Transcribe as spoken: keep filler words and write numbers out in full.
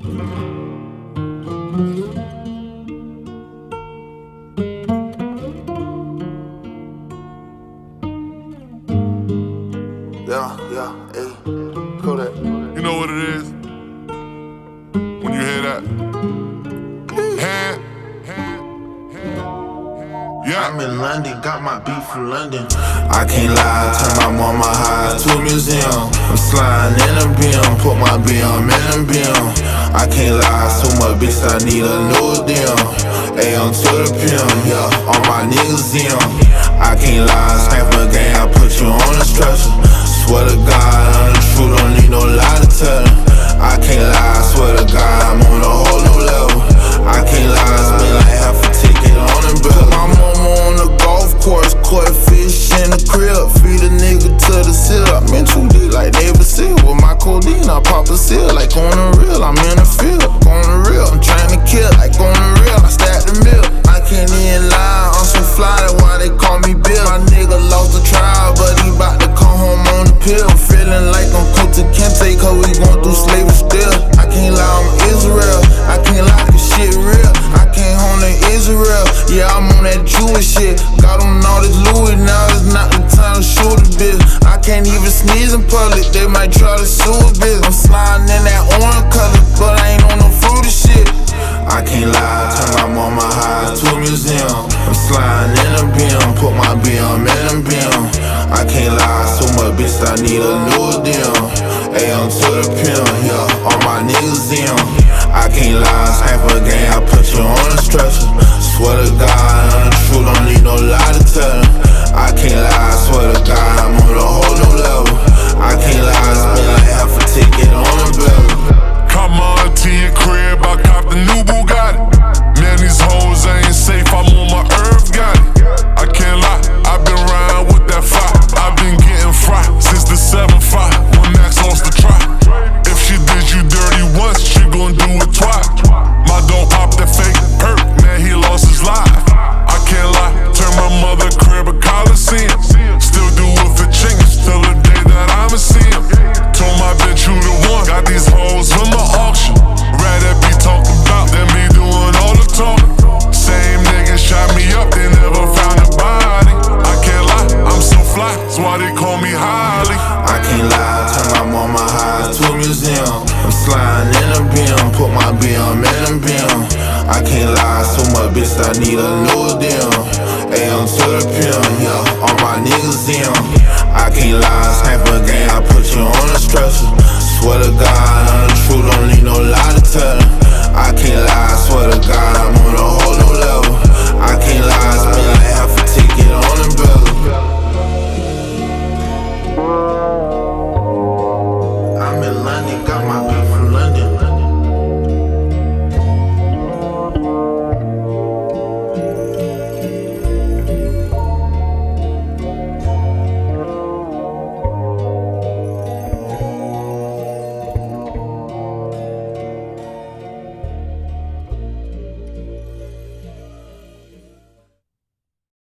Yeah, yeah, hey, Kodak. You know what it is? When you hear that? Hand, hand, hand. Yeah. I'm in London, got my beat from London. I can't lie, turn my mama high to a museum. I'm sliding in a beam, put my B M in a beam. I can't lie, so much bitch, I need a new deal. A on to the pimp, yeah, all my niggas in. I can't lie, snap a gang, I put you on the stretcher. Swear to God, I'm the truth, don't need no lie to tell her. I can't lie, swear to God, I'm on a whole new level. I can't lie, spend like half a ticket on the bill. My mama on the golf course, caught fish in the crib. Feed a nigga to the seal. I'm in too deep like David Seal. With my codeine, I pop a seal. Like on the real, I'm in the field. On the real, I'm trying to kill. Like on the real, I stack the mill. I can't even lie, I'm so fly, that's why they call me Bill. My nigga lost the trial, but he bout to come home on the pill. Feeling like I'm Kunta Kinte, cause we going through slavery still. I can't lie, I'm Israel. I can't lie, cause shit real. I came home to Israel. Yeah, I'm on that Jewish shit. Got on all this Louis, now it's not the time to shoot a bitch. I can't even sneeze in public, they might try to sue a bitch. I'm sliding in that orange color, but I ain't on no fruity shit. I can't lie, turn my mama high to a museum. I'm sliding in a beam, put my B M in a beam. I can't lie, so much bitch, I need a new deal. A on to the pimp, yeah, all my niggas in. I can't lie, snap a gang, I put you on the stretcher. Swear to God, I'm the truth, don't need no lie to tell her. I can't lie, swear to God, I'm on a whole new level. I can't lie, spend like half a ticket on the bill. Come on to your crib, I cop the new Bugatti. Man, these hoes ain't safe, I'm on my earth, got it. I can't lie, I've been riding with that fire. I've been getting fried since the seven five, when Max lost the try. If she did you dirty once, she gon' do it twice. My dog popped that fake perk, man, he lost his life. I can't lie, turn my mother crib a Coliseum. Still do it for chickens, till the day that I'ma see him. Told my bitch you the one, got these hoes from the auction. Rather be talking about than me doing all the talking. Same niggas shot me up, they never found a body. I can't lie, I'm so fly, that's why they call me Holly. I can't lie, turn my mama high to a museum. I'm sliding in a beam, put my B M in a beam. I can't lie, so much bitch, I need a new deal. A on to the pimp, yeah, all my niggas in. I can't lie, snap a gang, I put you on the stretcher. Swear to God,